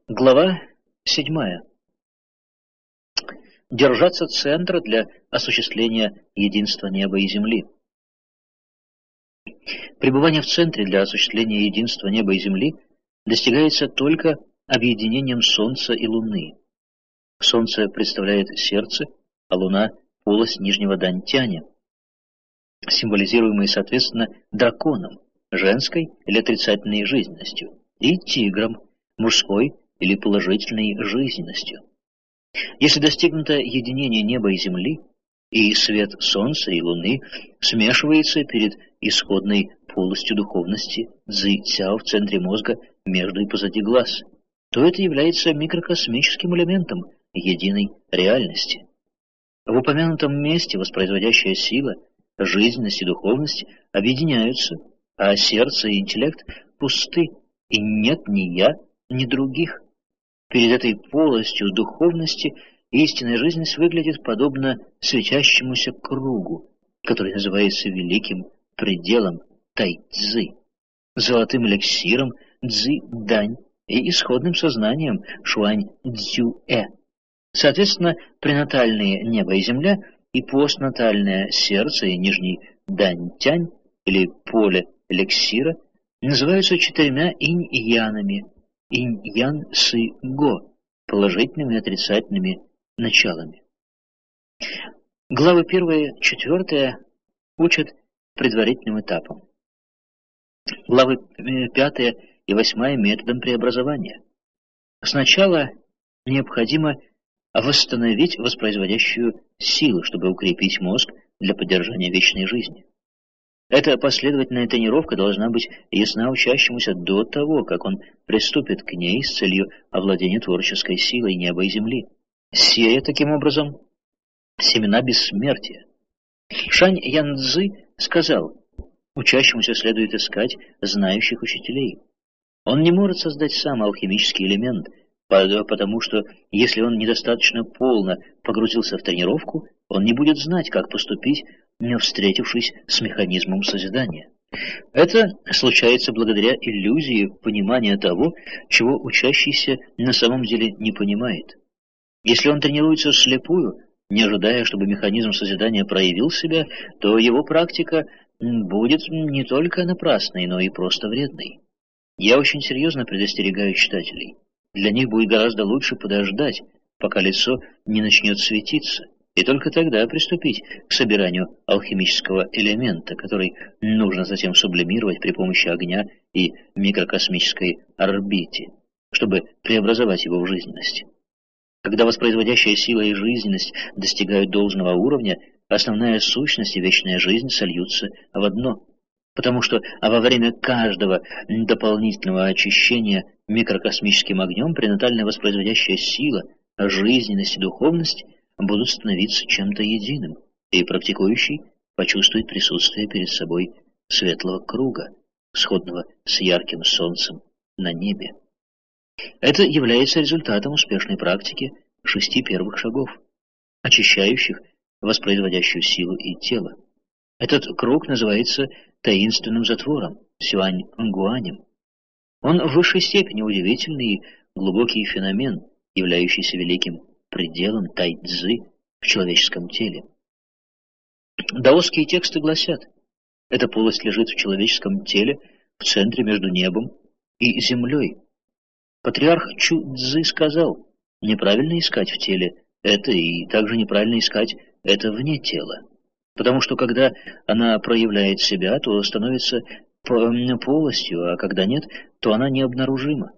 Глава 7. Держаться центра для осуществления единства неба и земли. Пребывание в центре для осуществления единства неба и земли достигается только объединением Солнца и Луны. Солнце представляет сердце, а Луна – полость нижнего Дантяня, символизируемой, соответственно, драконом, женской или отрицательной жизненностью, и тигром, мужской или положительной жизненностью. Если достигнуто единение неба и земли, и свет Солнца и Луны смешивается перед исходной полостью духовности цзи-цяо в центре мозга между и позади глаз, то это является микрокосмическим элементом единой реальности. В упомянутом месте воспроизводящая сила, жизненность и духовность объединяются, а сердце и интеллект пусты, и нет ни я, ни других. Перед этой полостью духовности истинная жизненность выглядит подобно светящемуся кругу, который называется великим пределом тайцзы, золотым эликсиром цзи-дань и исходным сознанием шуань-цзюэ. Соответственно, пренатальные небо и земля и постнатальное сердце и нижний дань-тянь или поле эликсира называются четырьмя инь-янами, инь-ян-сы-го, положительными и отрицательными началами. Главы 1-4 учат предварительным этапам. Главы 5 и 8 методом преобразования. Сначала необходимо восстановить воспроизводящую силу, чтобы укрепить мозг для поддержания вечной жизни. Эта последовательная тренировка должна быть ясна учащемуся до того, как он приступит к ней с целью овладения творческой силой неба и земли, сея таким образом семена бессмертия. Шань Янцзы сказал, учащемуся следует искать знающих учителей. Он не может создать сам алхимический элемент, потому что, если он недостаточно полно погрузился в тренировку, он не будет знать, как поступить, не встретившись с механизмом созидания. Это случается благодаря иллюзии понимания того, чего учащийся на самом деле не понимает. Если он тренируется вслепую, не ожидая, чтобы механизм созидания проявил себя, то его практика будет не только напрасной, но и просто вредной. Я очень серьезно предостерегаю читателей. Для них будет гораздо лучше подождать, пока лицо не начнет светиться, и только тогда приступить к собиранию алхимического элемента, который нужно затем сублимировать при помощи огня и микрокосмической орбите, чтобы преобразовать его в жизненность. Когда воспроизводящая сила и жизненность достигают должного уровня, основная сущность и вечная жизнь сольются в одно. Потому что во время каждого дополнительного очищения микрокосмическим огнем пренатальная воспроизводящая сила, жизненность и духовность будут становиться чем-то единым, и практикующий почувствует присутствие перед собой светлого круга, сходного с ярким солнцем на небе. Это является результатом успешной практики 6 первых шагов, очищающих воспроизводящую силу и тело. Этот круг называется таинственным затвором, сюань-гуанем. Он в высшей степени удивительный и глубокий феномен, являющийся великим пределом тайцзы в человеческом теле. Даосские тексты гласят, эта полость лежит в человеческом теле в центре между небом и землей. Патриарх Чу-цзы сказал, неправильно искать в теле это, и также неправильно искать это вне тела. Потому что когда она проявляет себя, то становится полостью, а когда нет, то она необнаружима.